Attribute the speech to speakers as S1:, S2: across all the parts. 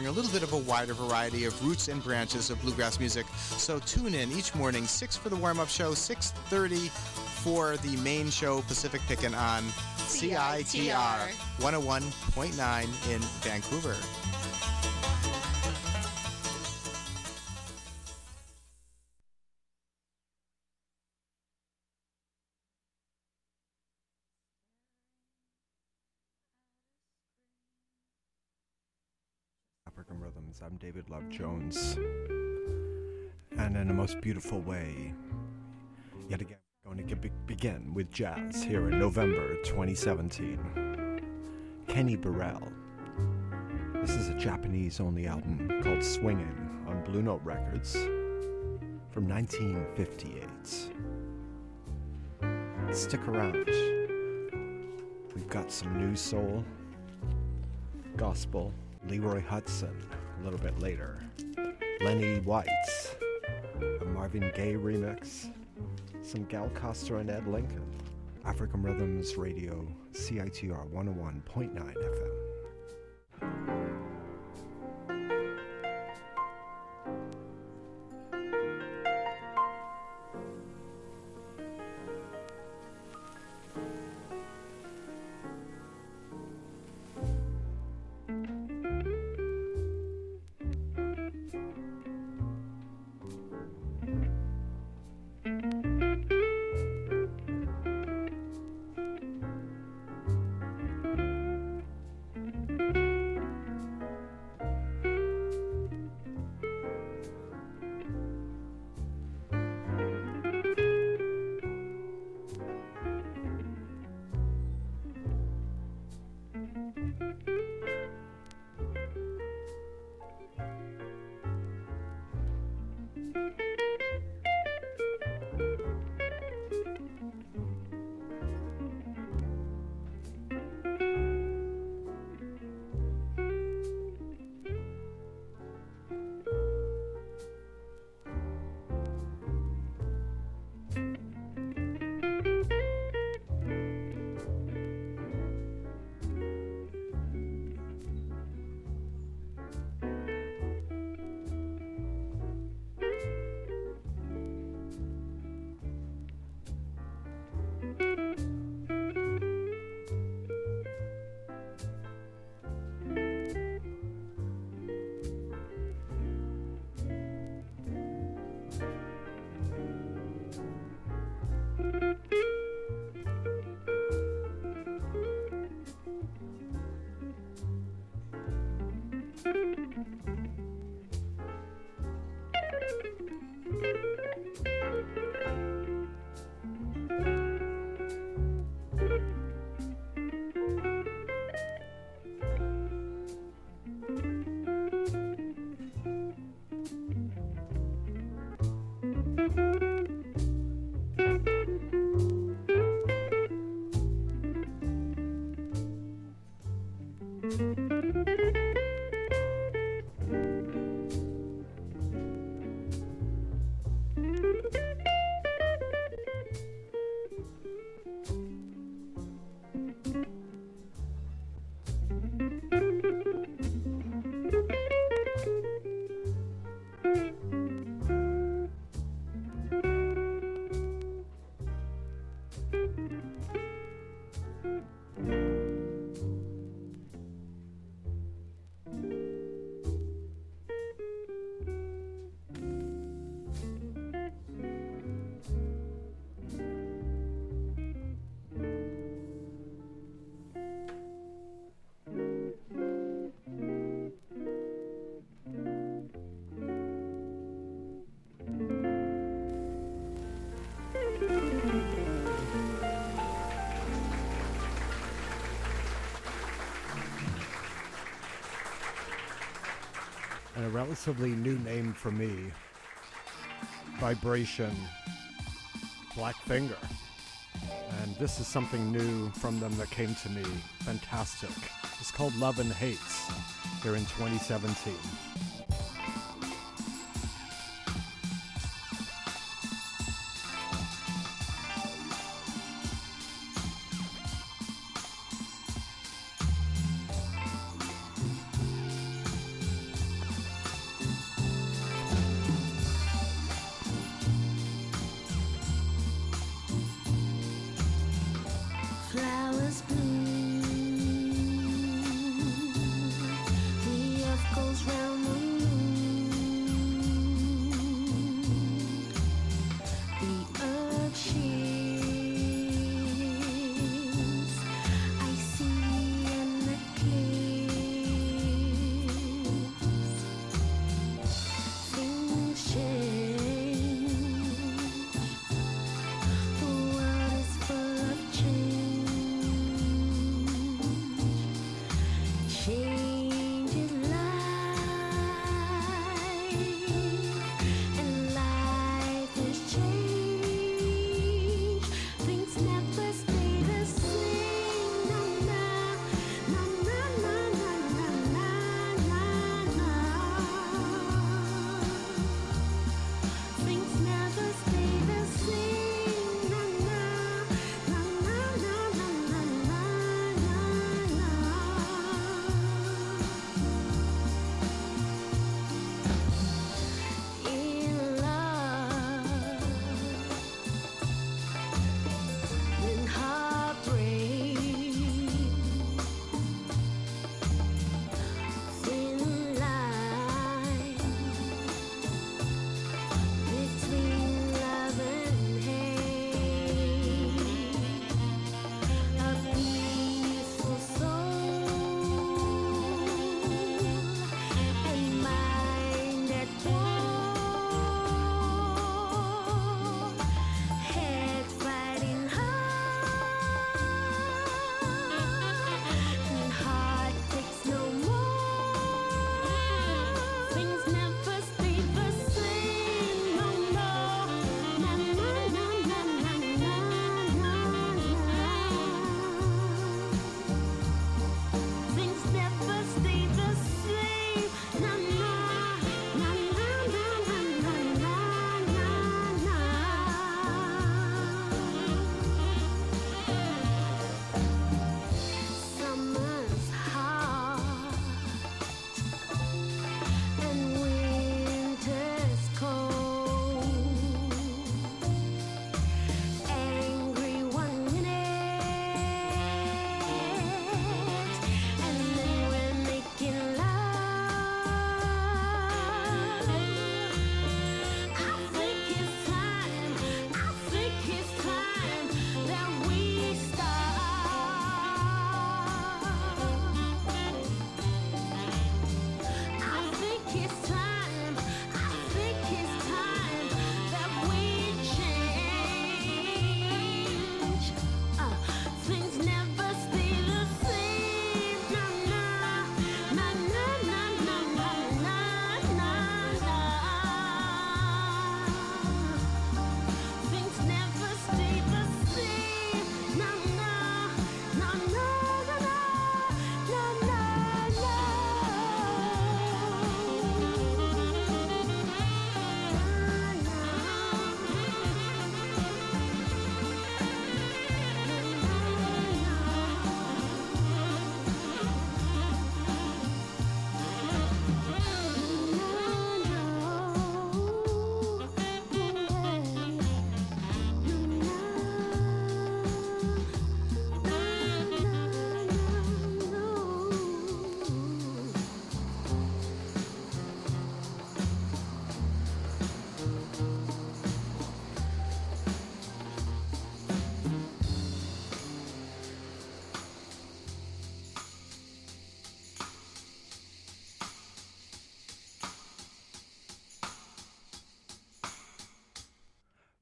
S1: covering a little bit of a wider variety of roots and branches of bluegrass music. So tune in each morning, 6 for the warm-up show, 6:30 for the main show, Pacific Pickin' on CITR 101.9 in Vancouver.
S2: African Rhythms. I'm David Love Jones. And in a most beautiful way, yet again, we're going to begin with jazz here in November 2017. Kenny Burrell. This is a Japanese-only album called Swingin' on Blue Note Records from 1958. Stick around. We've got some new soul, gospel, Leroy Hudson a little bit later, Lenny White, a Marvin Gaye remix, some Gal Coster and Ed Lincoln. African Rhythms Radio, CITR 101.9 FM. And a relatively new name for me, Vibration Black Finger. And this is something new from them that came to me. Fantastic. It's called Love and Hates here in 2017.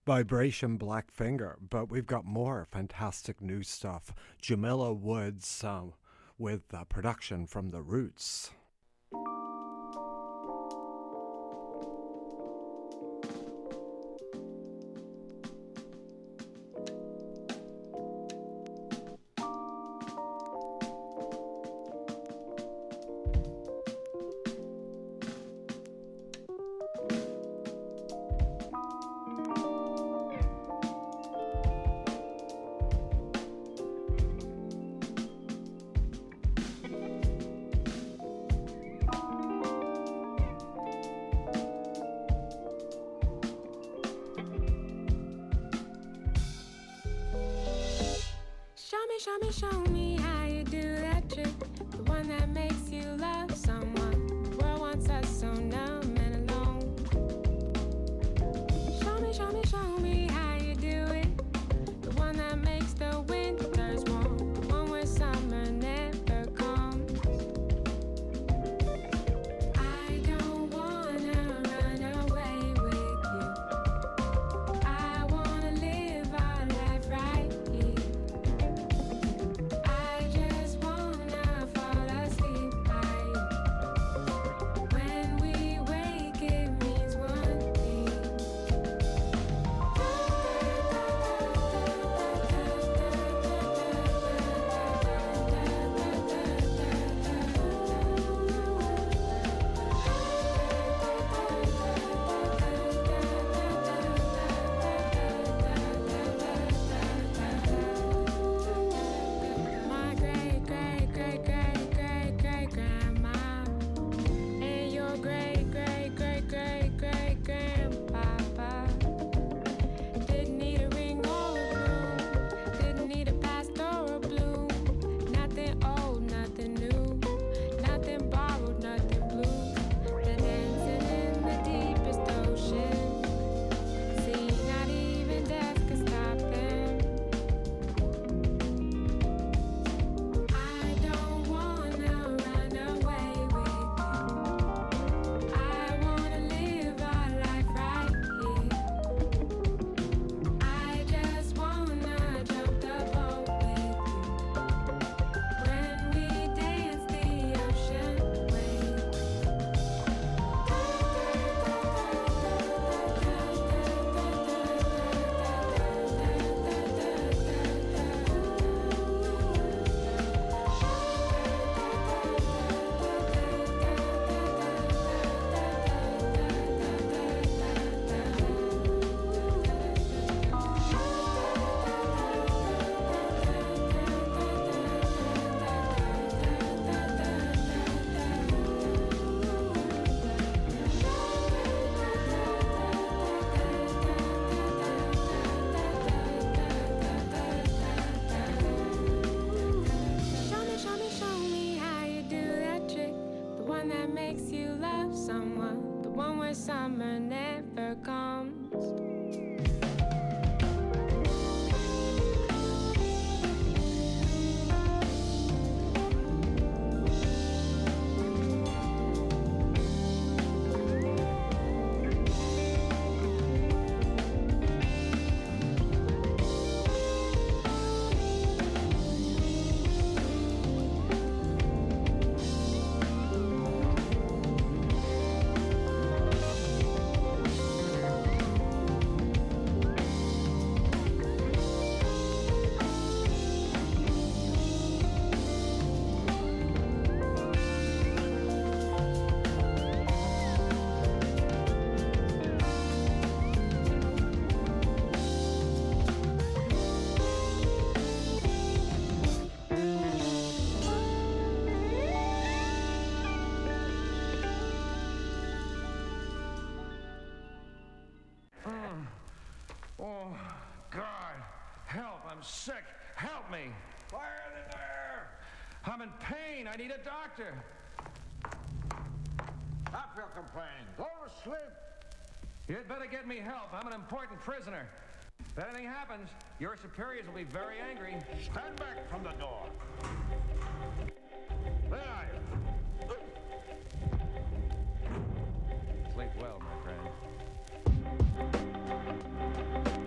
S2: Vibration Blackfinger, but we've got more fantastic new stuff. Jamila Woods with production from The Roots.
S3: Show me how you do that trick, the one that makes you love someone. The world wants us so numb and alone. Show me how you do it, the one that makes the winters warm, the one where summer never comes. I don't wanna run away with you. I wanna live our life right here. Summer never comes.
S4: Oh, God, help, I'm sick, help me. Fire in there! I'm in pain, I need a doctor.
S5: Stop your complaining, go to sleep.
S4: You'd better get me help, I'm an important prisoner. If anything happens, your superiors will be very angry.
S5: Stand back from the door. Where are you?
S4: Sleep well, my friend.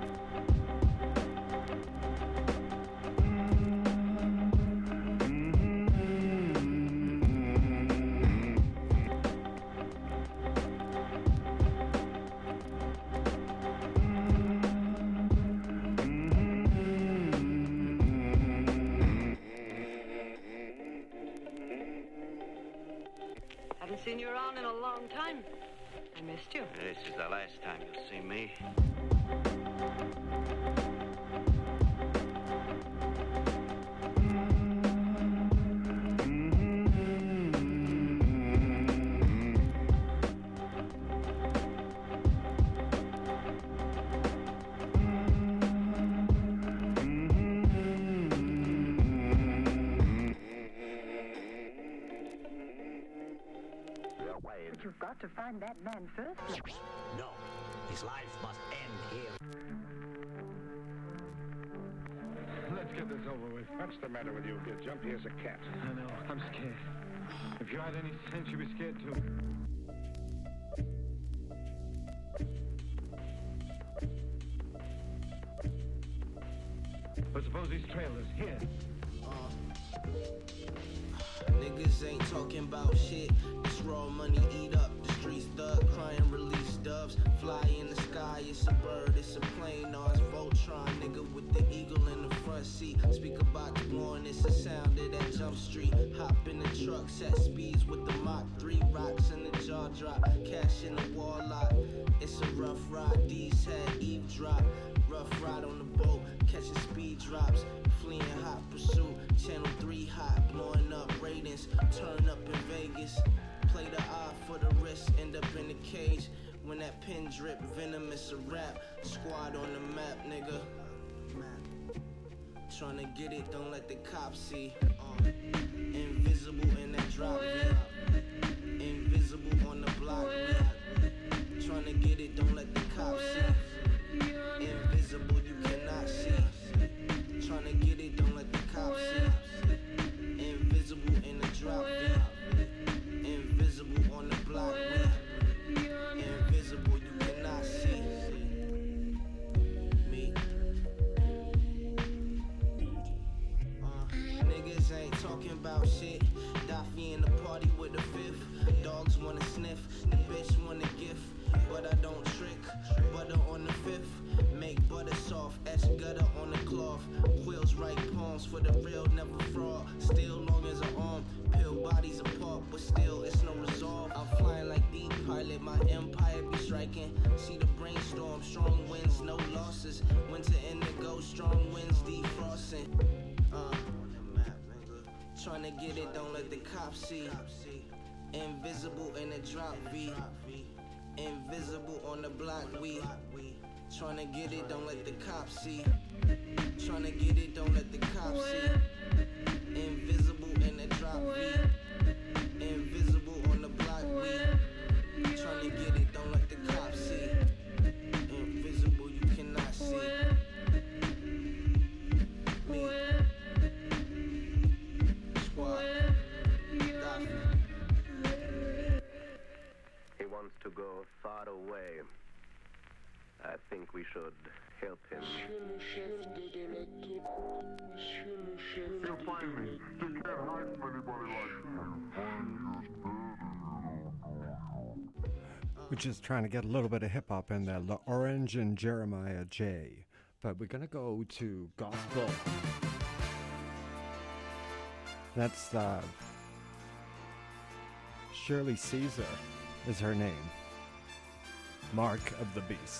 S6: phone in a long time. I missed you.
S7: This is the last time you'll see me.
S8: You've got to find that man first.
S9: No, his life must end here.
S5: Let's get this over with. What's the matter with you? You jumpy as a cat.
S4: I know. I'm scared. If you had any sense, you'd be scared too. But suppose these trailers here.
S10: Niggas ain't talking about shit. This raw money eat up. The streets thug crying release doves. Fly in the sky, it's a bird, it's a plane, no, it's Voltron. Nigga with the eagle in the front seat. Speak about the one, it's a sound of that Jump Street. Hop in the truck, set speeds with the Mach 3. Rocks in the jaw drop, cash in the wall lock. It's a rough ride, D's had eavesdrop. Rough ride on the boat, catching speed drops. Fleeing hot pursuit, channel 3 hot. Blowing up ratings, turn up in Vegas. Play the eye for the wrist, end up in the cage. When that pin drip, venomous a rap. Squad on the map, nigga. Tryna get it, don't let the cops see. Invisible in that drop V. Invisible on the block V. Tryna get it, don't let the cops see. Invisible, you cannot see. Tryna get it, don't let the cops see. Invisible in the drop V. Invisible on the block V. Invisible, you cannot see me. Niggas ain't talking about shit. Daffy in the party with the fifth. Dogs wanna sniff, the bitch wanna gift. But I don't trick, butter on the fifth. Make butter soft, etch gutter on the cloth. Quills right palms for the real, never fraud. Still long as an arm, pill bodies apart. But still, it's no resolve. I'm flying like the pilot, my empire be striking. See the brainstorm, strong winds, no losses. Winter indigo, strong winds defrosting. Tryna get it, don't let the cops see. Invisible in the drop V. Invisible on the block we. Tryna get it, don't let the cops see. Tryna get it, don't let the cops see. Invisible in the drop V. Invisible on the block we. Tryna get it, don't let the cops see. Invisible, you cannot see me. Squad.
S7: He wants to go far away. I think we should help him.
S5: You'll find me. You can't hide from anybody like
S2: We're just trying to get a little bit of hip hop in there. La Orange and Jeremiah J. But we're gonna go to gospel. That's Shirley Caesar is her name. Mark of the Beast.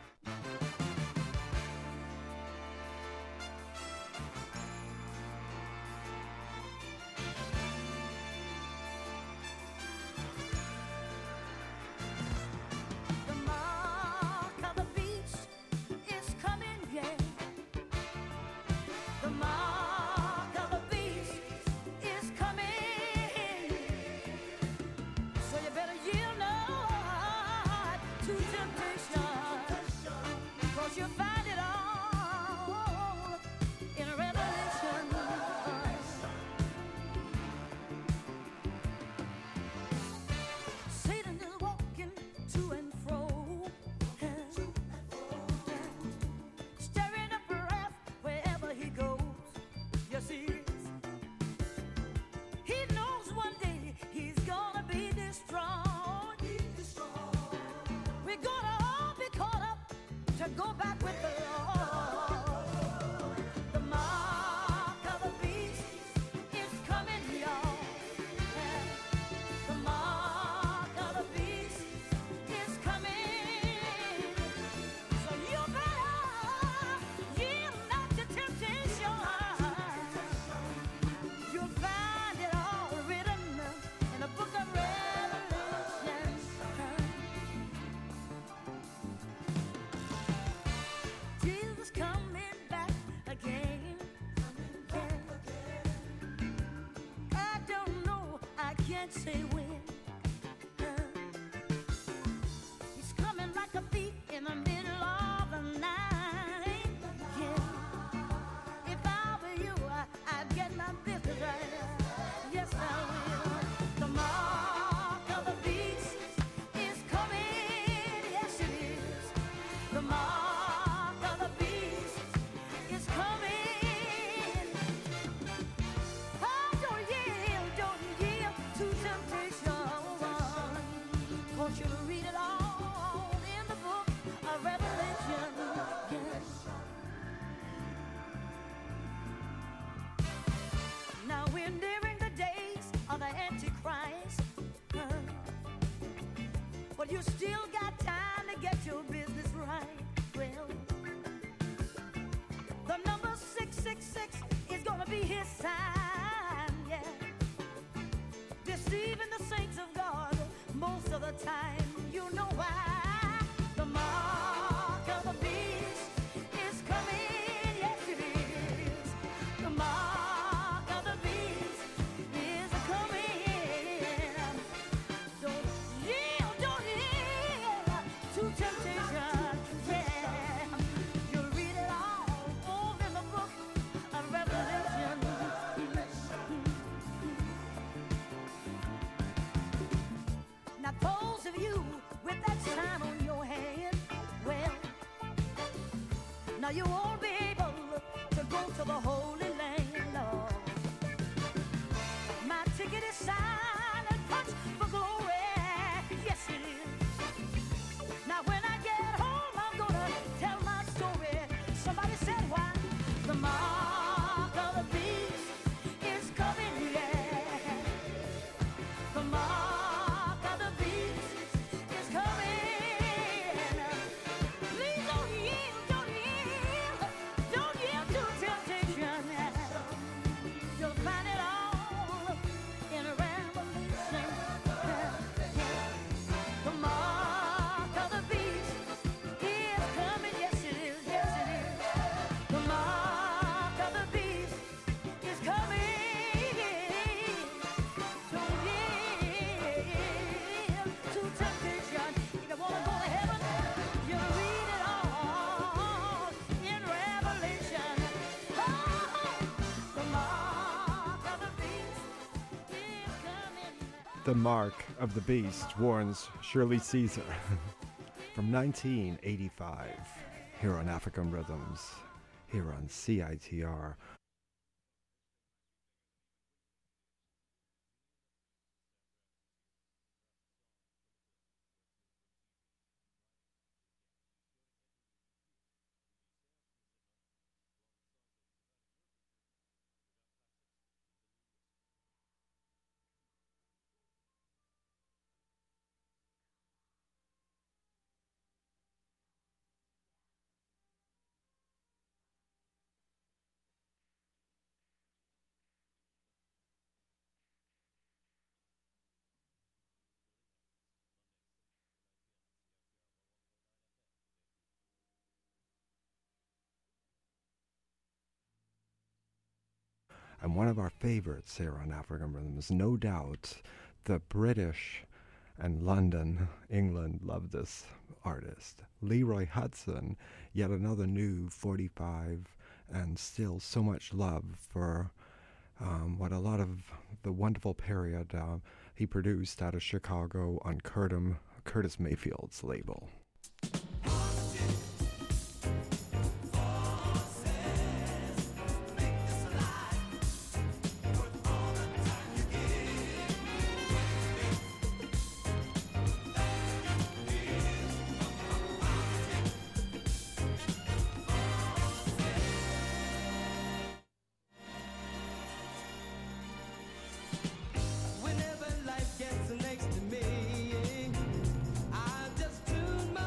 S11: The mark of the beast is coming, yeah. The mark of the beast is coming. So you better yield not to temptation. say when. He's coming like a thief in the middle of the night. Yeah. If I were you, I'd get my business right. Yes, I will. The mark of the beast is coming. Yes, it is. The mark of the beast is coming. Oh, don't yield to temptation. Want you to read it all in the book of Revelation. Yes. Now we're nearing the days of the Antichrist. But you still got time to get your business right. Well, the number 666 is gonna be his sign, yeah. Deceiving the saints of God most of the time. You know why? The mark of the beast is coming. Yes, it is. The mark of the beast is coming. Don't yield to temptation. Yeah, you'll read it all in the book of Revelation. Now those of you with that sign on your hand, well, now you won't be able to go to the Holy Land, Lord. My ticket is signed and punched for glory. Yes, it is. Now when I get home, I'm gonna tell my story. Somebody said why? The mark of the beast is coming, yeah. The mark of the beast is coming. Please don't yield to temptation. You'll find it all in Revelation. The mark of the beast is coming. Yes, it is. Yes, it is. The mark of the beast is coming. Don't yield to temptation. If you want to go to heaven, you read it all in Revelation. Oh, the mark of the beast is coming.
S2: The Mark of the Beast warns Shirley Caesar from 1985 here on African Rhythms, here on CITR. And one of our favorites here on African Rhythms, no doubt, the British and London, England, love this artist. Leroy Hudson, yet another new 45, and still so much love for what a lot of the wonderful period he produced out of Chicago on Curtis Mayfield's label.
S10: Whenever life gets next to me, I just tune my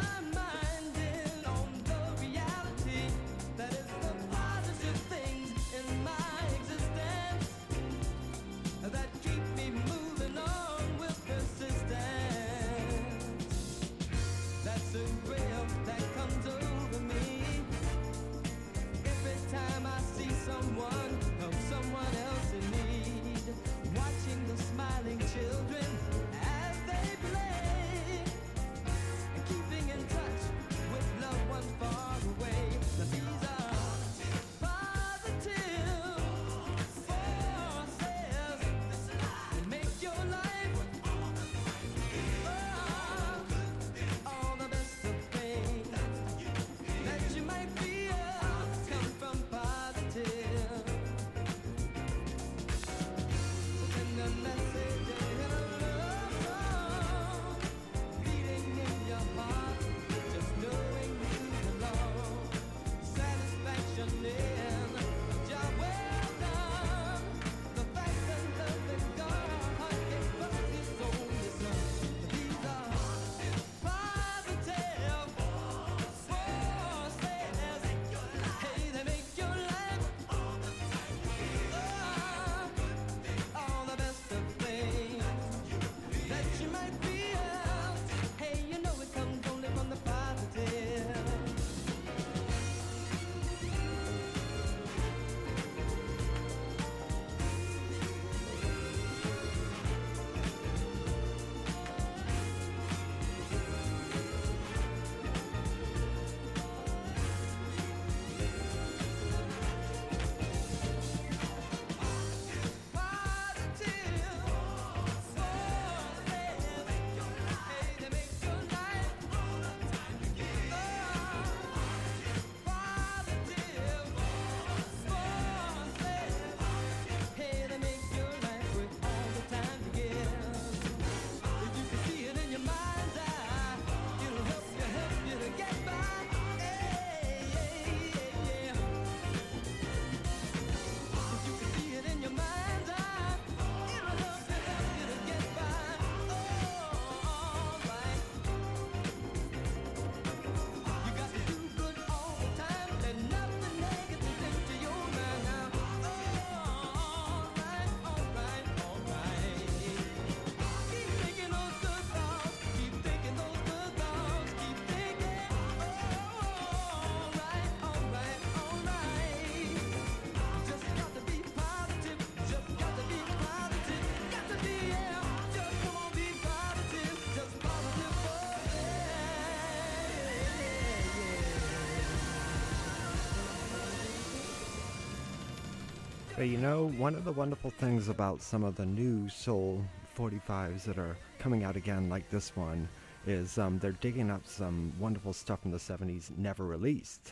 S2: But you know, one of the wonderful things about some of the new Soul 45s that are coming out again, like this one, is they're digging up some wonderful stuff from the 70s never released.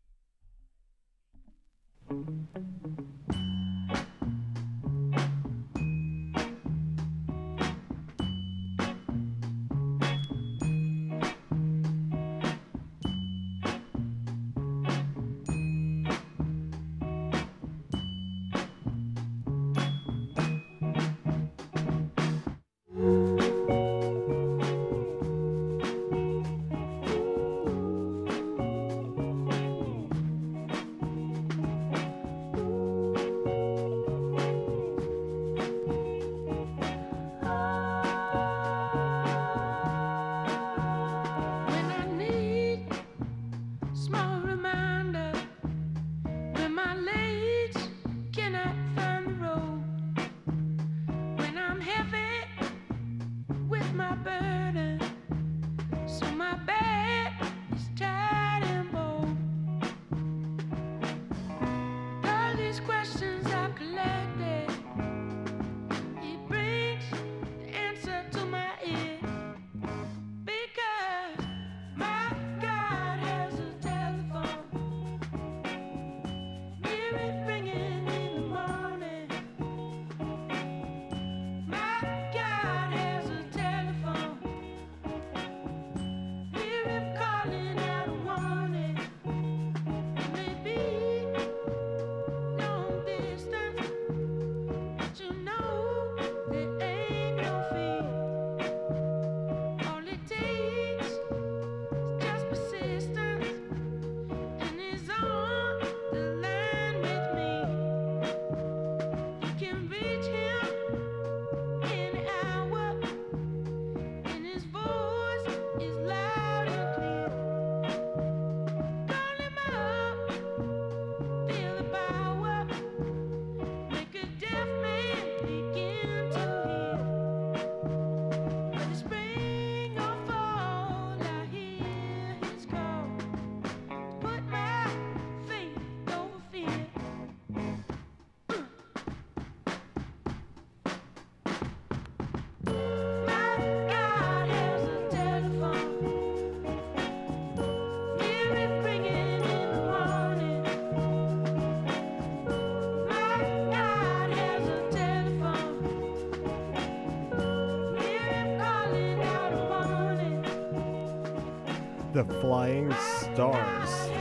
S2: The Flying Stars.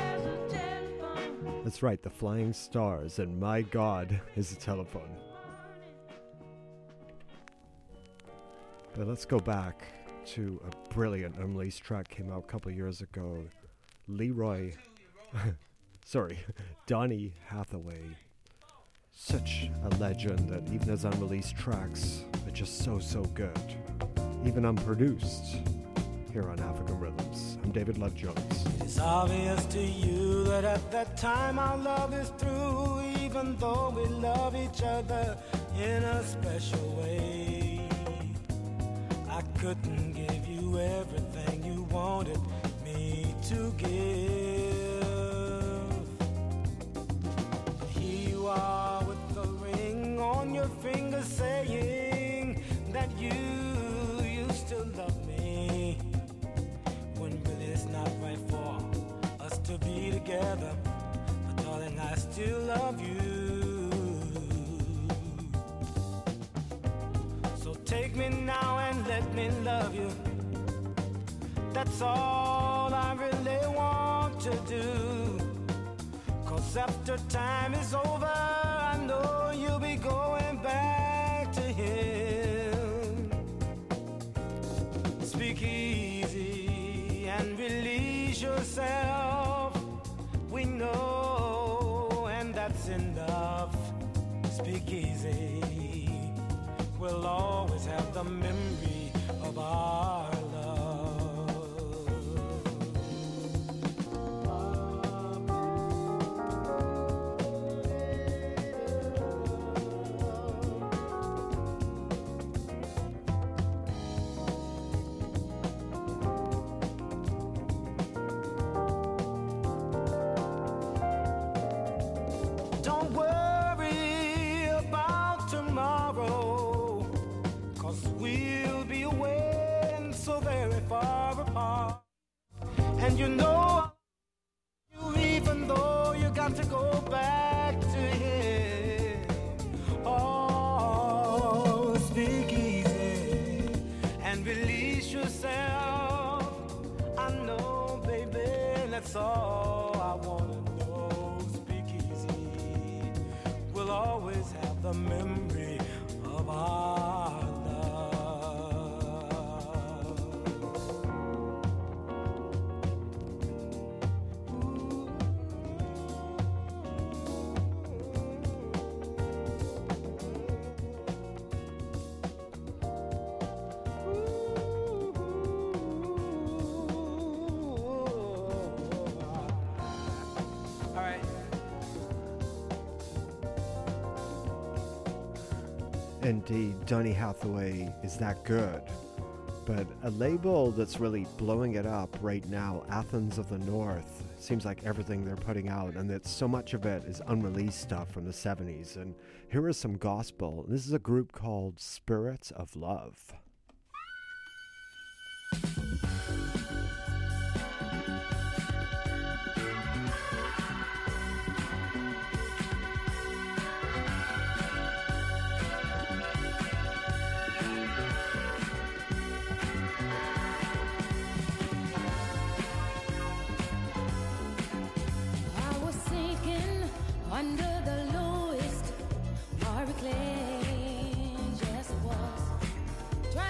S2: That's right, the Flying Stars, and my God is a telephone. But let's go back to a brilliant unreleased track came out a couple of years ago. Donny Hathaway. Such a legend that even his unreleased tracks are just so good. Even unproduced. Here on African Rhythms. I'm David Love Jones.
S10: It's obvious to you that at that time our love is through, even though we love each other in a special way. I couldn't give you everything you wanted me to give. Here you are with the ring on your finger saying that you still love me. It's not right for us to be together, but darling, I still love you. So take me now and let me love you. That's all I really want to do. 'Cause after time is over, I know you'll be going back to him. Speak easy and release yourself. We know, and that's enough. Speak easy. We'll always have the memory of our Don't worry,
S12: And you know you, even though you got to go back to him. Oh, speak easy and release yourself. I know, baby, that's all I wanna know. Speak easy. We'll always have the memory of our love. All right.
S2: Indeed, Donny Hathaway is that good. But a label that's really blowing it up right now, Athens of the North, seems like everything they're putting out, and that so much of it is unreleased stuff from the 70s. And here is some gospel. This is a group called Spirits of Love.
S3: I was sinking under the lowest hurricane. Yes, it was.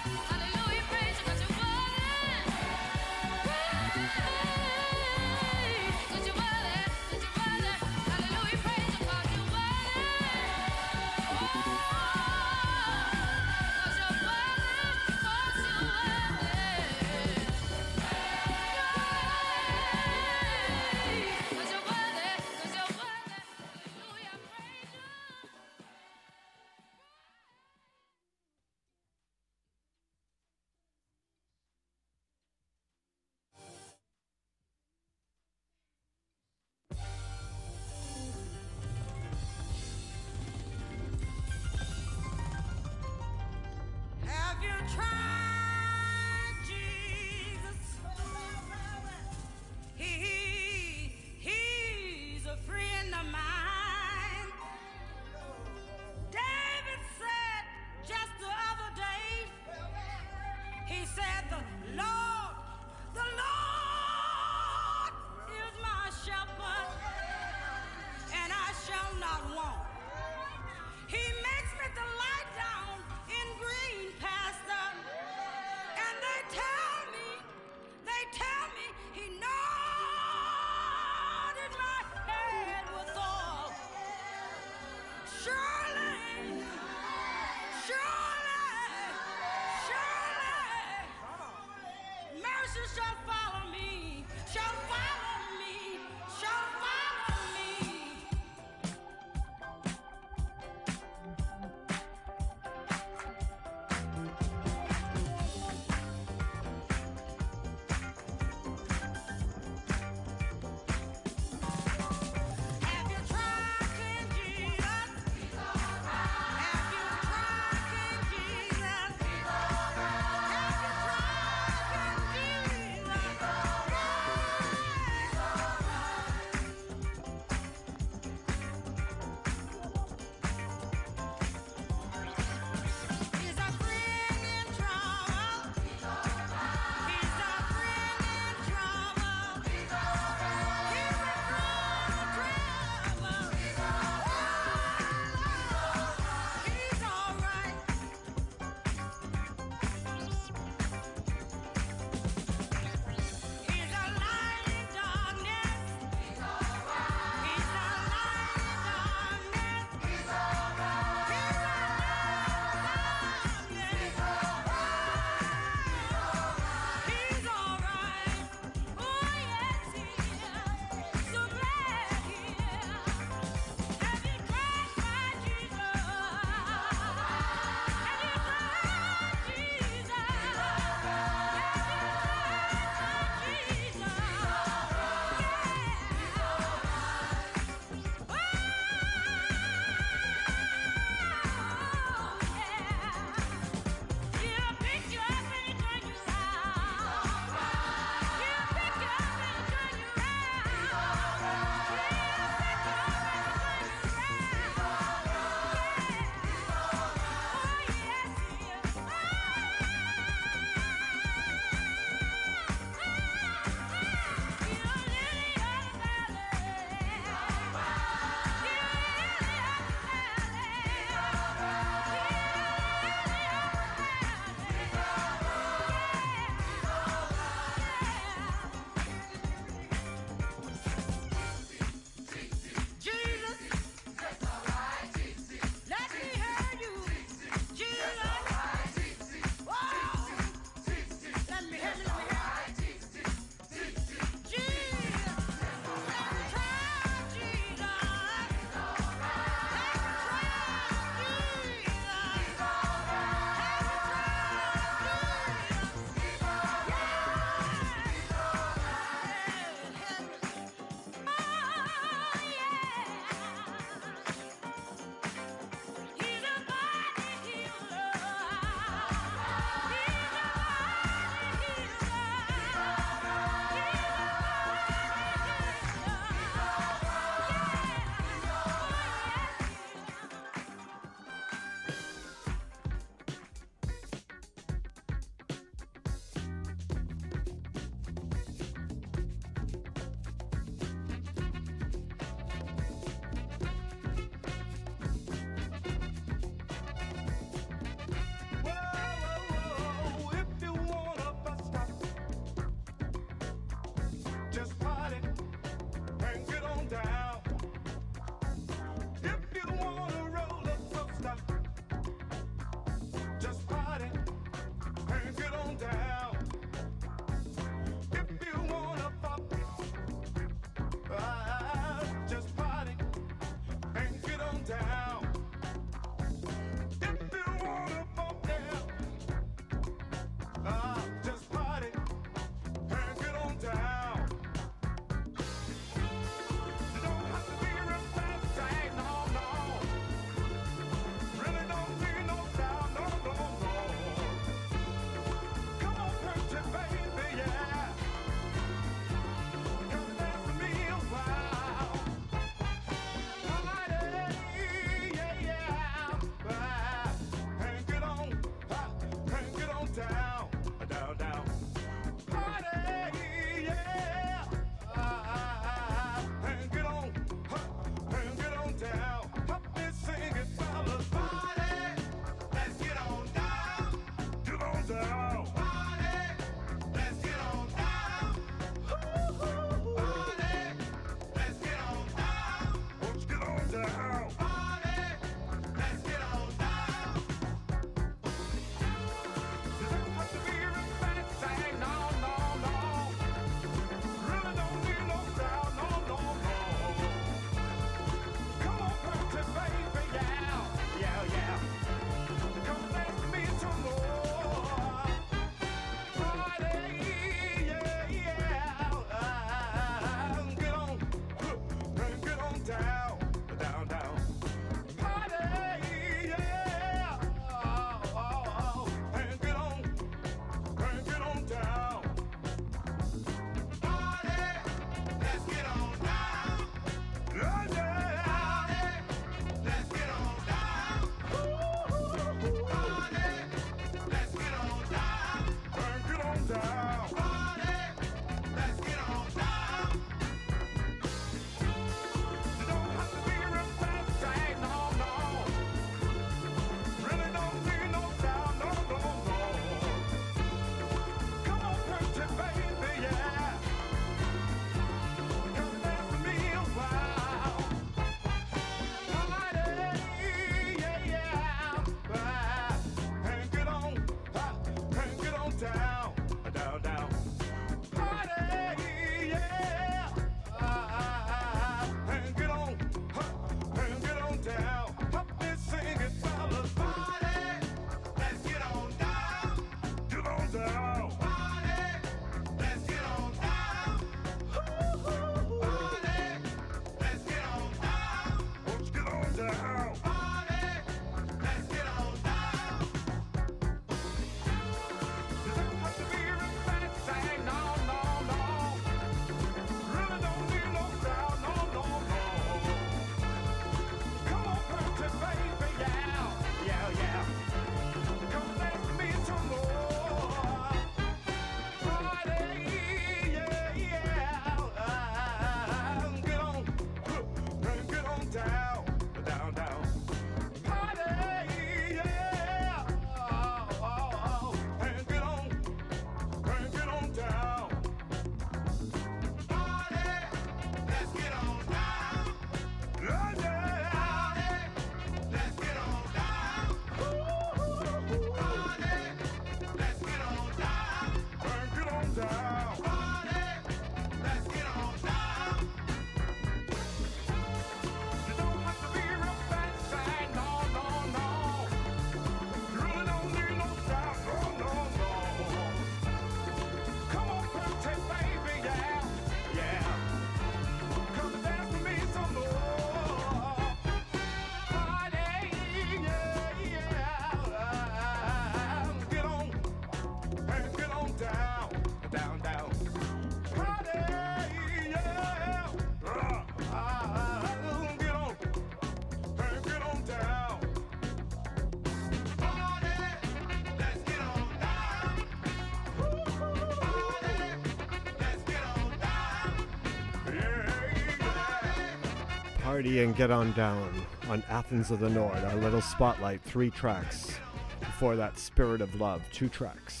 S2: Party and get on down on Athens of the North, our little spotlight, 3 tracks. Before that, Spirit of Love, 2 tracks.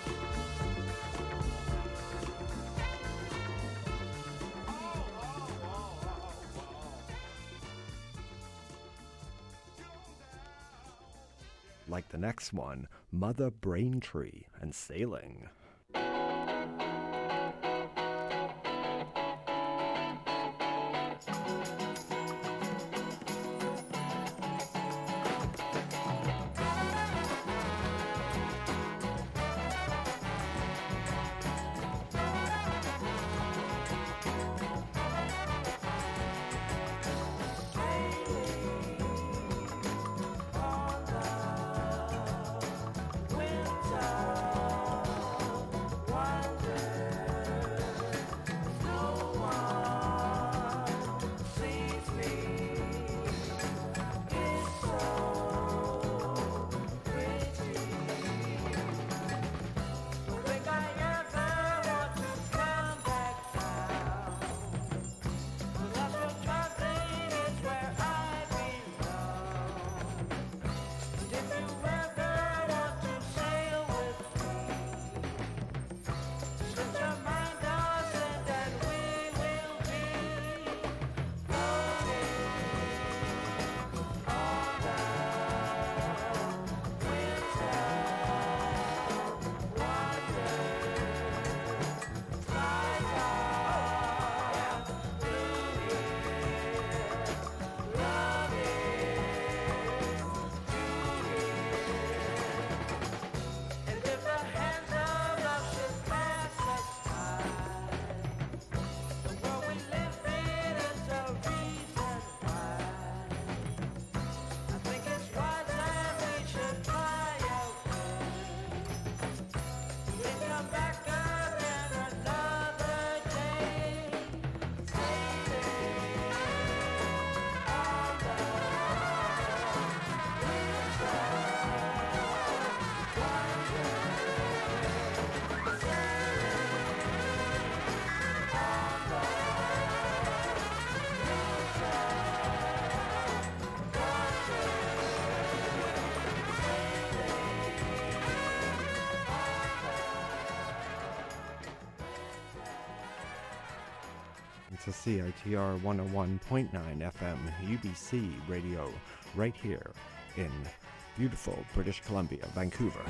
S2: Like the next one, Mother Braintree and Sailing. To CITR 101.9 FM UBC radio right here in beautiful British Columbia, Vancouver.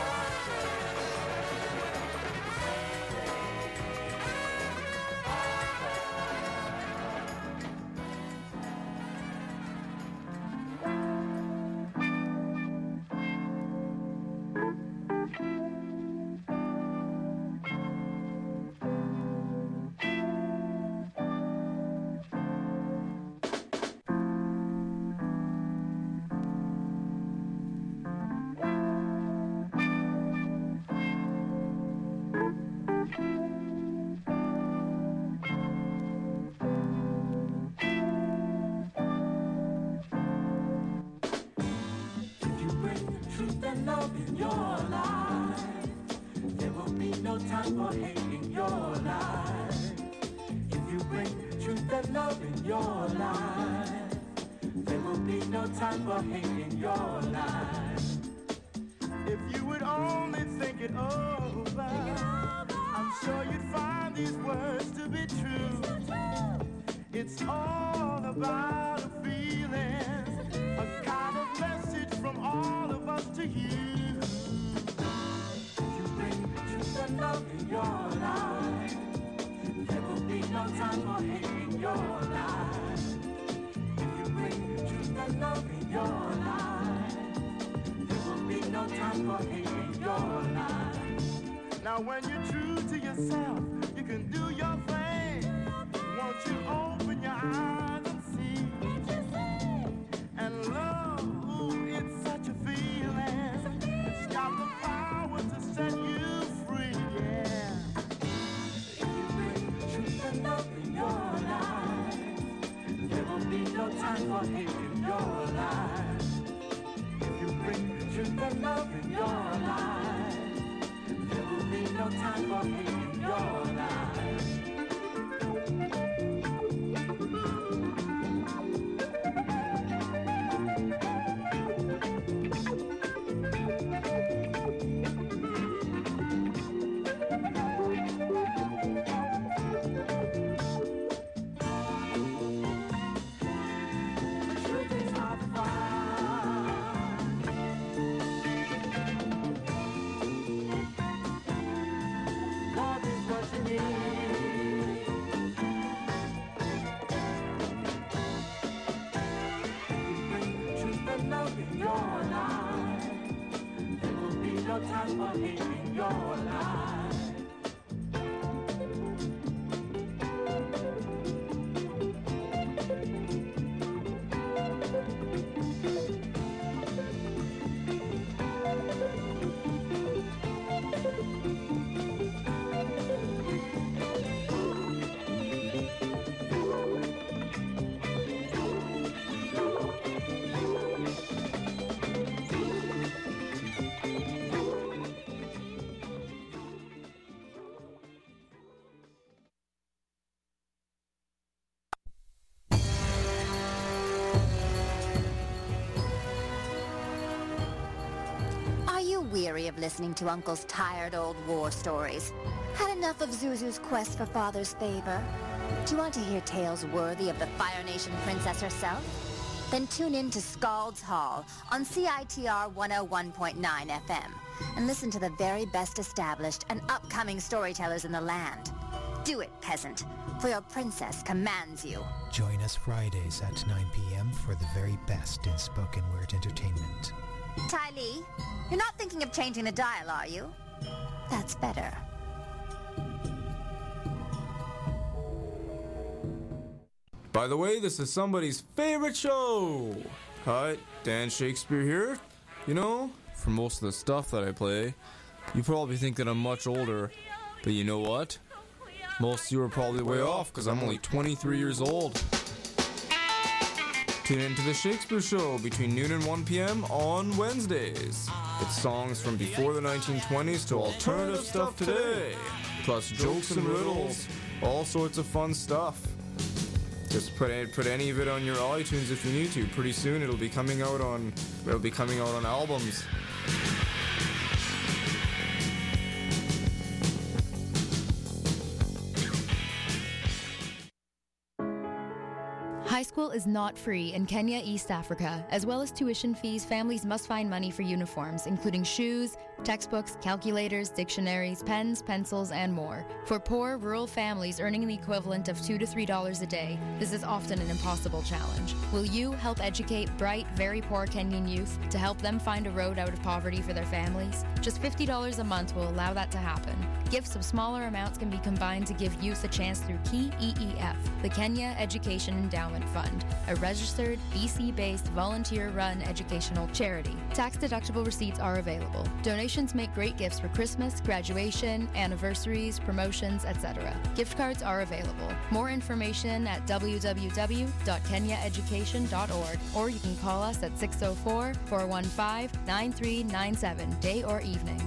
S12: Now when you're true to yourself, you can do your thing. Won't you open your eyes and see? And love, ooh, it's such a feeling. It's got the power to set you free, yeah. If you bring truth and love in your life, there will be no time for hate in your life. If you bring truth and love in your life, there will be no time for hate in your life.
S13: weary of listening to Uncle's tired old war stories? Had enough of Zuzu's quest for father's favor? Do you want to hear tales worthy of the Fire Nation princess herself? Then tune in to Scald's Hall on CITR 101.9 FM and listen to the very best established and upcoming storytellers in the land. Do it, peasant, for your princess commands you.
S14: Join us Fridays at 9 p.m. for the very best in spoken word entertainment.
S13: Ty Lee, you're not thinking of changing the dial, are you? That's better.
S15: By the way, this is somebody's favorite show. Hi, Dan Shakespeare here. You know, for most of the stuff that I play, you probably think that I'm much older. But you know what? Most of you are probably way off because I'm only 23 years old. Tune in to The Shakespeare Show between noon and 1 p.m. on Wednesdays. It's songs from before the 1920s to alternative stuff today. Plus jokes and riddles. All sorts of fun stuff. Just put any of it on your iTunes if you need to. Pretty soon it'll be coming out on albums.
S16: High school is not free in Kenya, East Africa. As well as tuition fees, families must find money for uniforms, including shoes, textbooks, calculators, dictionaries, pens, pencils, and more. For poor, rural families earning the equivalent of $2 to $3 a day, this is often an impossible challenge. Will you help educate bright, very poor Kenyan youth to help them find a road out of poverty for their families? Just $50 a month will allow that to happen. Gifts of smaller amounts can be combined to give youth a chance through KEEF, the Kenya Education Endowment Fund, a registered, BC-based, volunteer-run educational charity. Tax-deductible receipts are available. Donations make great gifts for Christmas, graduation, anniversaries, promotions, etc. Gift cards are available. More information at www.kenyaeducation.org, or you can call us at 604-415-9397, day or evening.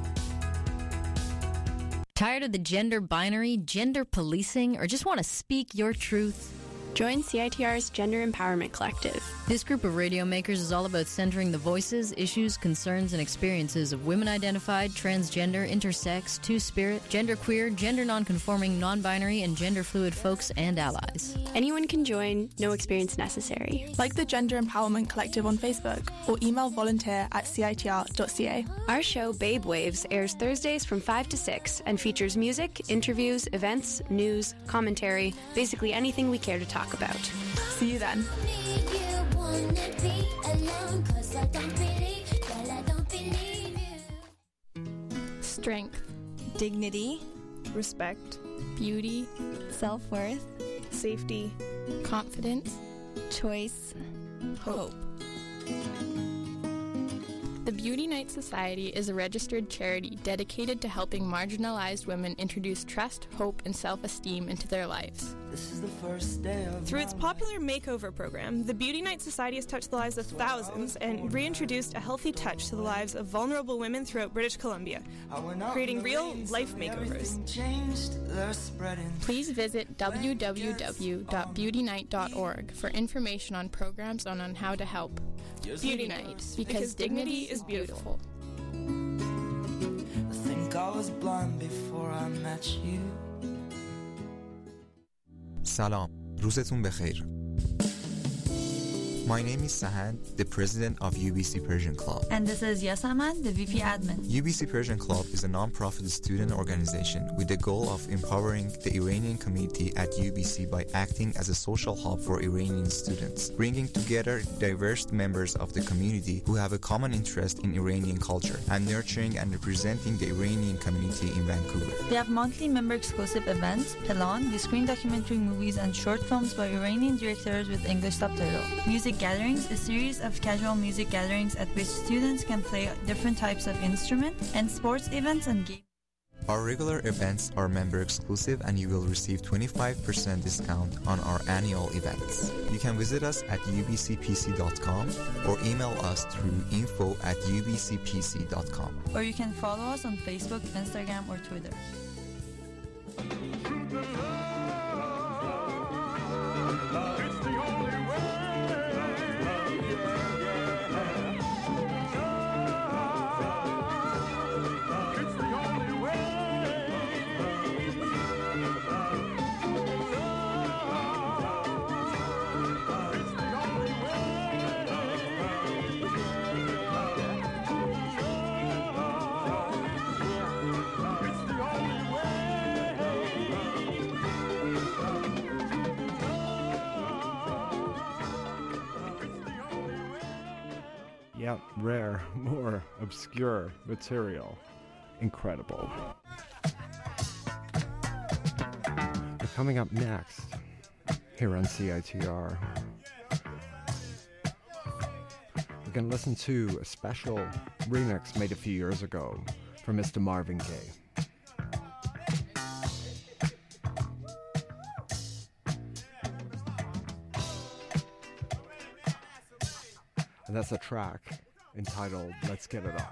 S17: Tired of the gender binary, gender policing, or just want to speak your truth?
S18: Join CITR's Gender Empowerment Collective.
S17: This group of radio makers is all about centering the voices, issues, concerns, and experiences of women-identified, transgender, intersex, two-spirit, genderqueer, gender non-conforming, non-binary, and gender-fluid folks and allies.
S18: Anyone can join, no experience necessary.
S19: Like the Gender Empowerment Collective on Facebook or email volunteer@citr.ca.
S18: Our show, Babe Waves, airs Thursdays from 5 to 6 and features music, interviews, events, news, commentary, basically anything we care to talk about.
S19: See you then.
S20: Strength, dignity, respect, beauty, self-worth, safety, confidence, choice, hope. The Beauty Night Society is a registered charity dedicated to helping marginalized women introduce trust, hope, and self-esteem into their lives.
S10: This is the first day of
S19: Through its popular makeover program, the Beauty Night Society has touched the lives of thousands and reintroduced a healthy touch to the lives of vulnerable women throughout British Columbia, creating real life makeovers.
S20: Please visit www.beautynight.org for information on programs and on how to help. Beauty Night, because dignity is beautiful.
S10: I think I was blind before I met you.
S21: سلام، روزتون بخیر. My name is Sahan, the president of UBC Persian Club.
S22: And this is Yasaman, the VP admin.
S21: UBC Persian Club is a non-profit student organization with the goal of empowering the Iranian community at UBC by acting as a social hub for Iranian students, bringing together diverse members of the community who have a common interest in Iranian culture, and nurturing and representing the Iranian community in Vancouver.
S22: We have monthly member-exclusive events, Pelan, we screen documentary movies and short films by Iranian directors with English subtitle. Music gatherings, a series of casual music gatherings at which students can play different types of instruments, and sports events and games.
S21: Our regular events are member exclusive and you will receive 25% discount on our annual events. You can visit us at ubcpc.com or email us through info@ubcpc.com.
S22: Or you can follow us on Facebook, Instagram, or Twitter.
S2: yet rare, more obscure material. Incredible. But coming up next, here on CITR, we're going to listen to a special remix made a few years ago from Mr. Marvin Gaye. And that's a track entitled Let's Get It On.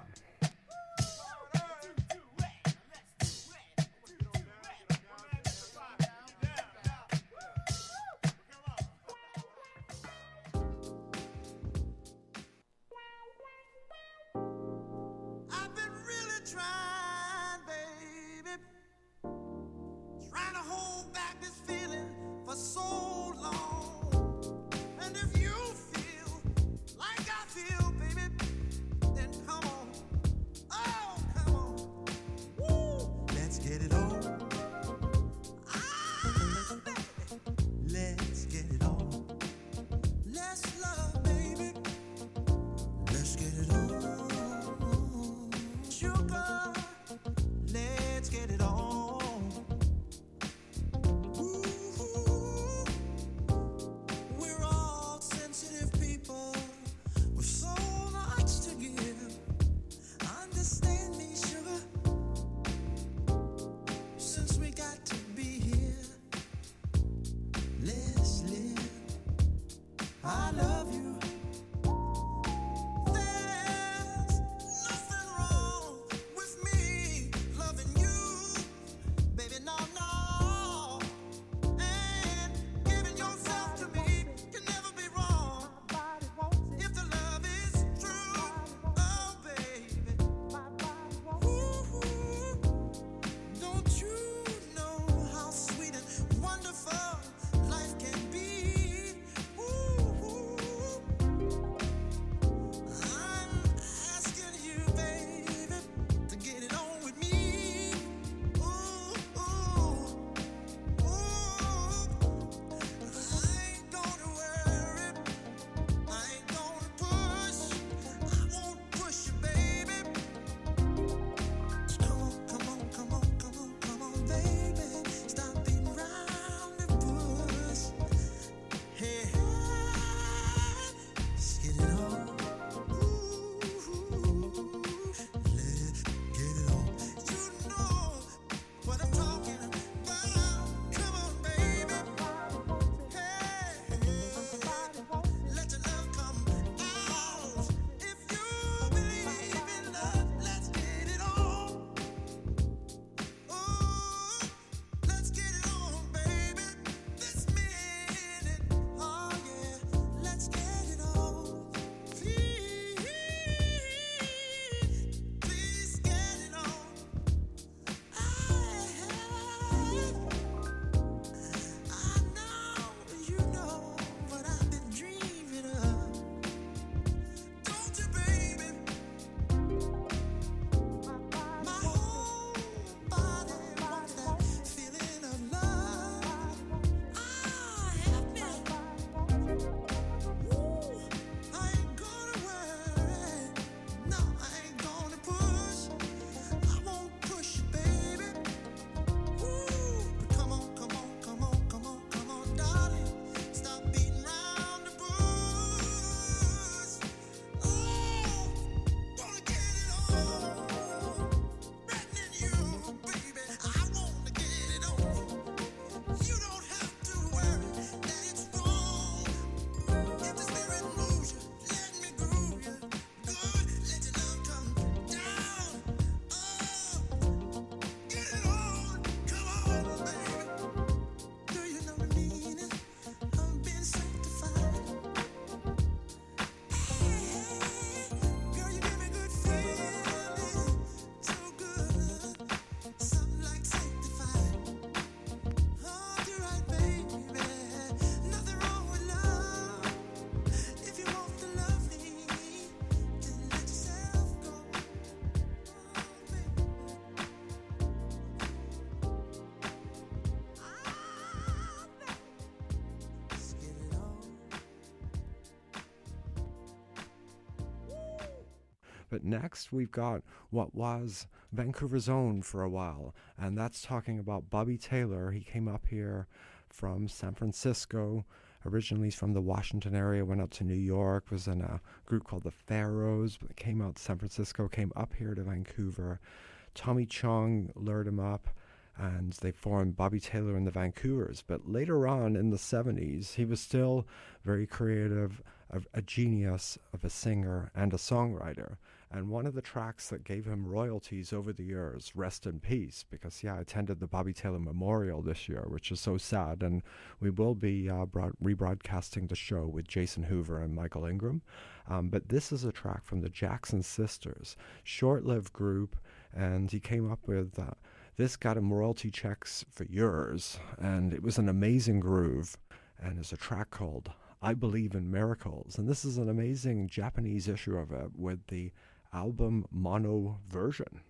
S2: But next we've got what was Vancouver's own for a while, and that's talking about Bobby Taylor. He came up here from San Francisco. Originally he's from the Washington area, went out to New York, was in a group called the Pharaohs, but came out to San Francisco, came up here to Vancouver. Tommy Chong lured him up, and they formed Bobby Taylor and the Vancouvers. But later on in the 70s, he was still very creative, a genius of a singer and a songwriter. And one of the tracks that gave him royalties over the years, rest in peace, because, I attended the Bobby Taylor Memorial this year, which is so sad, and we will be rebroadcasting the show with Jason Hoover and Michael Ingram. But this is a track from the Jackson Sisters, short-lived group, and he came up with... this got him royalty checks for years, and it was an amazing groove, and it's a track called I Believe in Miracles, and this is an amazing Japanese issue of it with the album mono version.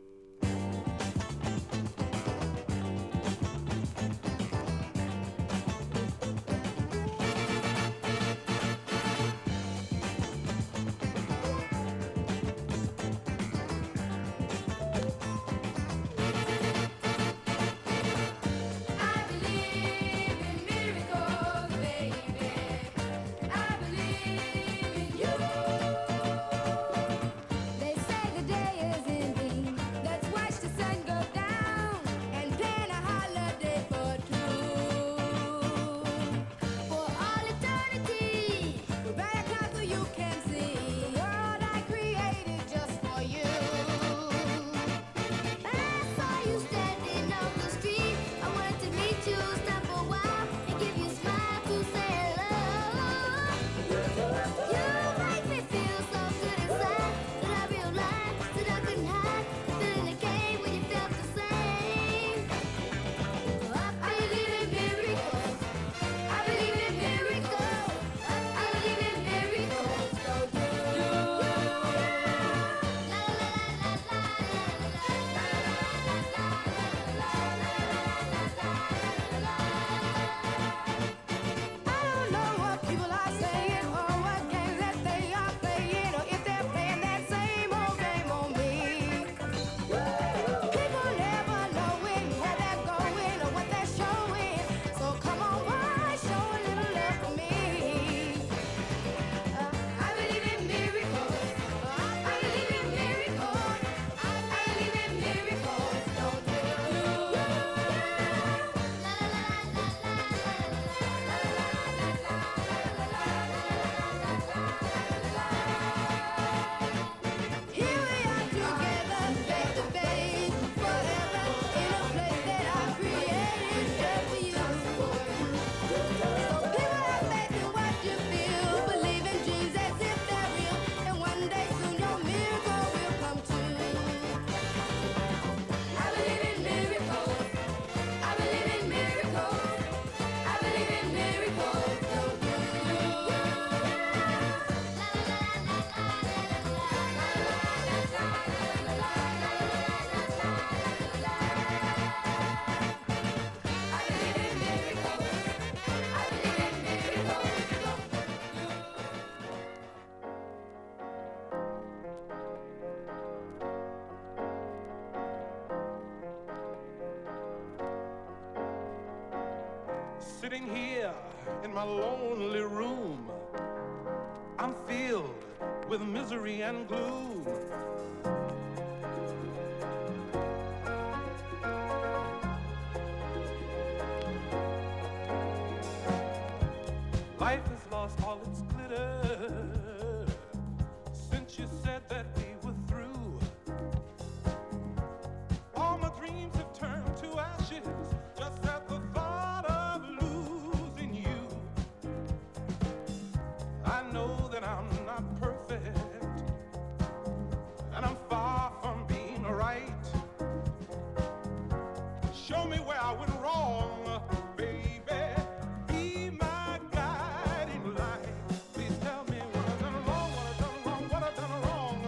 S3: They say the day is ending. Let's watch the sun go down and plan a holiday for two. For all eternity, right across so you can see the world I created just for you. I saw you standing on the street. I wanted to meet you, stop a while, and give you a smile to say hello. You make me feel so good inside that I realized that I couldn't hide the feeling that came when you felt the same. I believe in miracles. I believe in miracles. I believe in miracles. So do you. I don't know what people are saying or what games that they are playing or if they're playing that same old game on me. People never knowing where they're going or what they're showing. So come on, why show a little love for me? I believe in miracles. I believe in miracles. I believe in miracles. Don't you? Here we are together, face to face, forever in a place that I created just for you. So people have faith in what you feel, believe in dreams as if they're real, and one day soon your miracle will come true. I believe in miracles. I believe in miracles. I believe in miracles. Don't you?
S12: Sitting here in my lonely room, I'm filled with misery and gloom. Life has lost all its glitter since you said that we were through. All my dreams have turned to ashes just at the thought of losing you. I know that I'm not perfect, and I'm far from being right. Show me where I went wrong, baby. Be my guiding light. Please tell me what I've done wrong, what I've done wrong, what I've done wrong,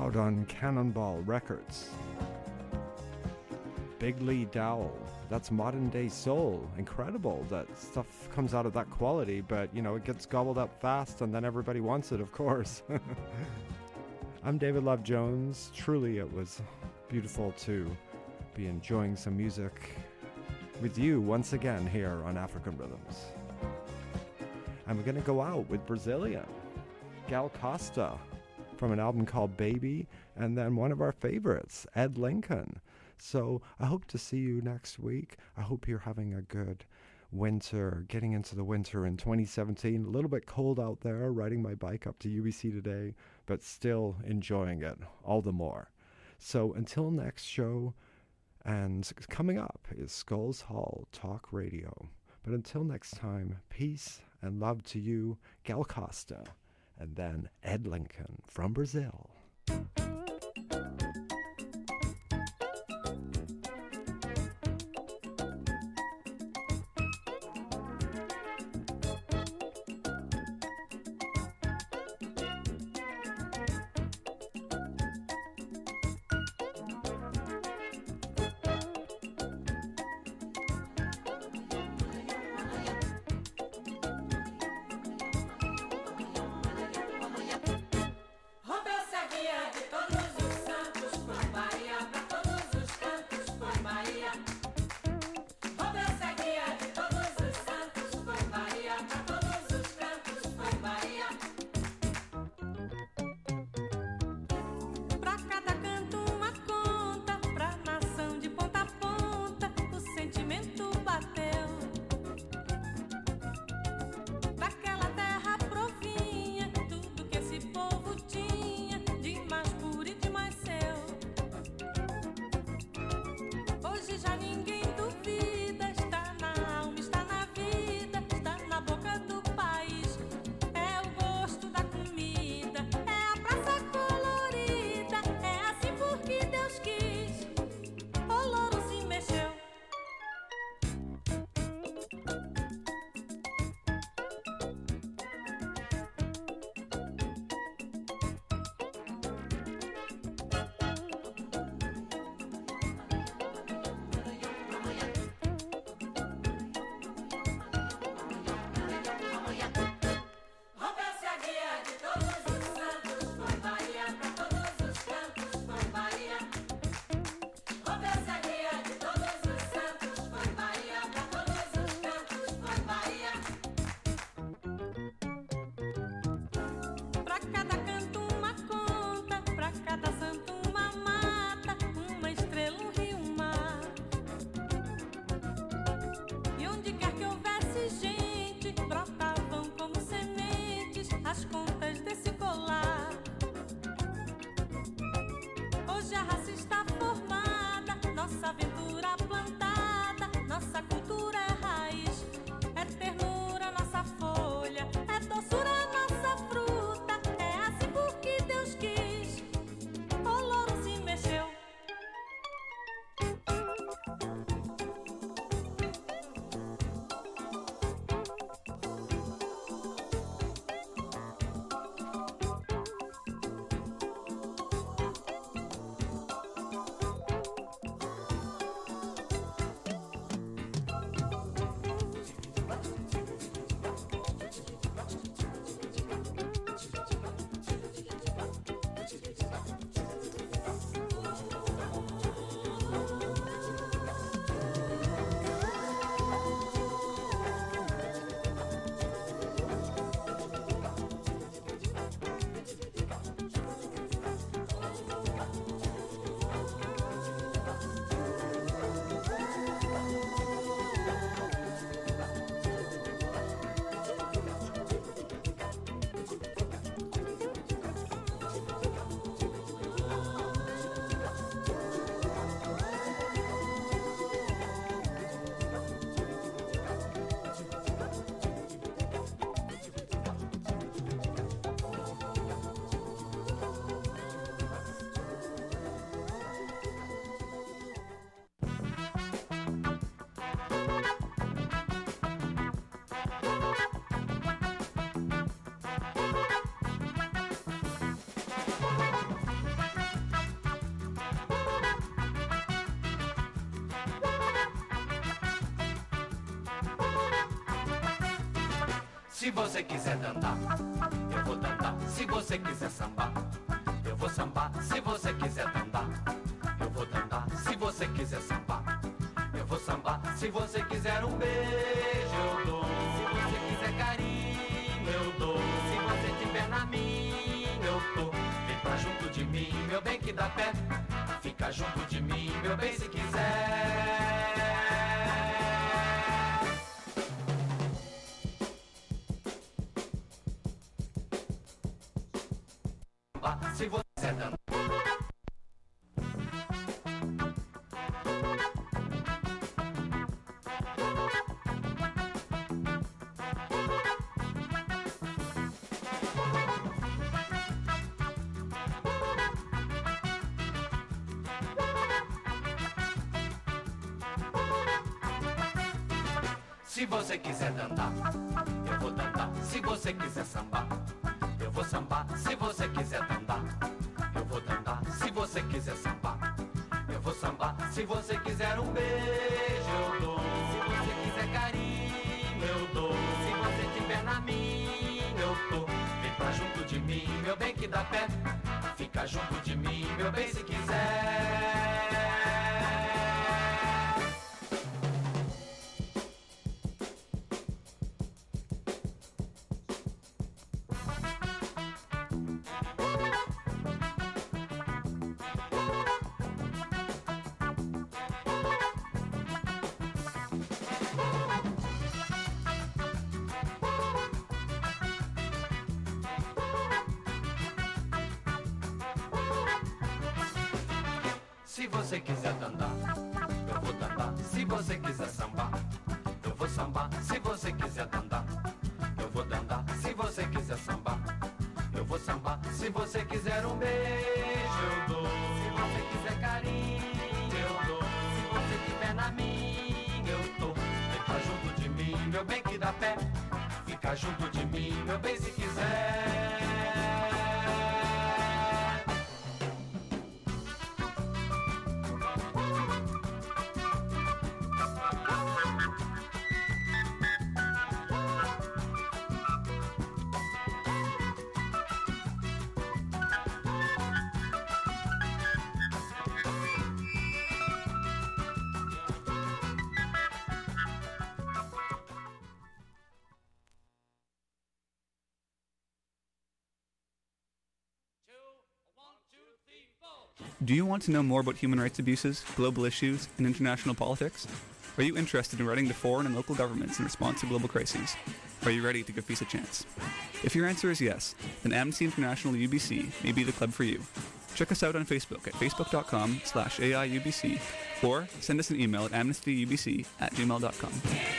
S2: out on Cannonball Records. Big Lee Dowell, that's modern day soul. Incredible that stuff comes out of that quality, but you know, it gets gobbled up fast and then everybody wants it, of course. I'm David Love Jones. Truly, it was beautiful to be enjoying some music with you once again here on African Rhythms. And we're going to go out with Brazilian, Gal Costa, from an album called Baby, and then one of our favorites, Ed Lincoln. So I hope to see you next week. I hope you're having a good winter, getting into the winter in 2017. A little bit cold out there, riding my bike up to UBC today, but still enjoying it all the more. So until next show, and coming up is Skulls Hall Talk Radio. But until next time, peace and love to you, Gal Costa, and then Ed Lincoln from Brazil.
S3: Rompe essa
S1: Se você quiser dançar, eu vou dançar. Se você quiser sambar, eu vou sambar. Se você quiser dançar, eu vou dançar. Se você quiser sambar, eu vou sambar. Se você quiser um beijo, eu dou. Se você quiser carinho, eu dou. Se você tiver na minha, eu tô. Vem pra junto de mim, meu bem que dá pé. Fica junto de mim, meu bem, se quiser. Se você dançar. Se você quiser dançar, eu vou dançar. Se você quiser sambar, eu vou sambar. Se você quiser dançar, eu vou dançar. Se você quiser sambar, eu vou sambar. Se você quiser um beijo, eu dou. Se você quiser carinho, eu dou. Se você tiver na minha, eu tô. Vem pra junto de mim, meu bem que dá pé. Fica junto de mim, meu bem, se quiser. Se você quiser dançar, eu vou dançar. Se você quiser sambar, eu vou sambar. Se você quiser dançar, eu vou dançar. Se você quiser sambar, eu vou sambar. Se você quiser um beijo, eu dou. Se você quiser carinho, eu dou. Se você tiver na minha, eu tô. Vem pra junto de mim, meu bem que dá pé. Fica junto de mim, meu bem, se quiser.
S6: Do you want to know more about human rights abuses, global issues, and international politics? Are you interested in writing to foreign and local governments in response to global crises? Are you ready to give peace a chance? If your answer is yes, then Amnesty International UBC may be the club for you. Check us out on Facebook at facebook.com/AIUBC or send us an email at amnestyubc@gmail.com.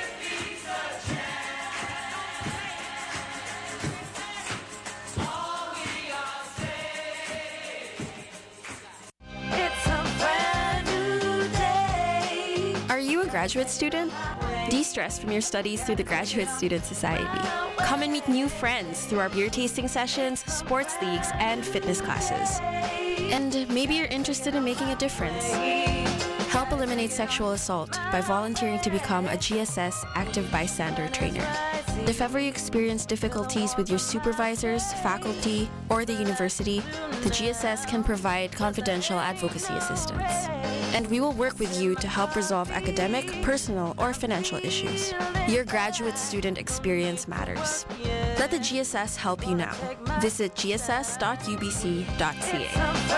S18: Graduate student? De-stress from your studies through the Graduate Student Society. Come and meet new friends through our beer tasting sessions, sports leagues, and fitness classes. And maybe you're interested in making a difference. Help eliminate sexual assault by volunteering to become a GSS active bystander trainer. If ever you experience difficulties with your supervisors, faculty, or the university, the GSS can provide confidential advocacy assistance. And we will work with you to help resolve academic, personal, or financial issues. Your graduate student experience matters. Let the GSS help you now. Visit gss.ubc.ca.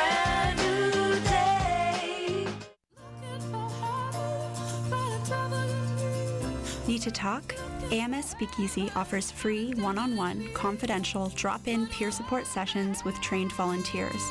S23: Need to talk? AMS Speakeasy offers free one-on-one, confidential, drop-in peer support sessions with trained volunteers.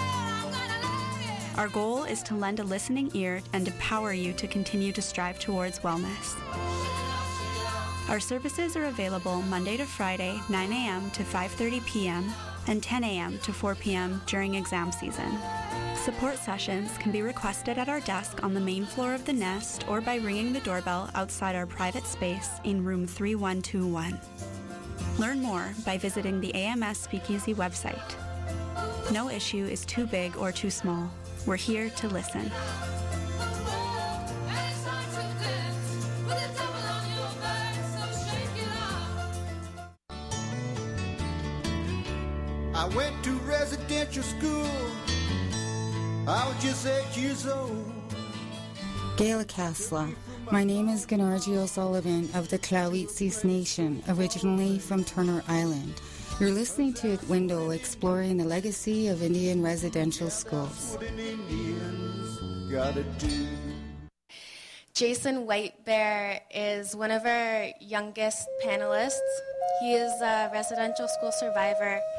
S23: Our goal is to lend a listening ear and empower you to continue to strive towards wellness. Our services are available Monday to Friday, 9 a.m. to 5:30 p.m. and 10 a.m. to 4 p.m. during exam season. Support sessions can be requested at our desk on the main floor of the Nest or by ringing the doorbell outside our private space in room 3121. Learn more by visiting the AMS Speakeasy website. No issue is too big or too small. We're here to listen.
S4: went to residential school. I was just 8 years old.
S8: Gail Kasla. My name is Ganarji O'Sullivan of the Clawitsis Nation, originally from Turner Island. You're listening to Window, exploring the legacy of Indian residential schools.
S9: Jason Whitebear is one of our youngest panelists. He is a residential school survivor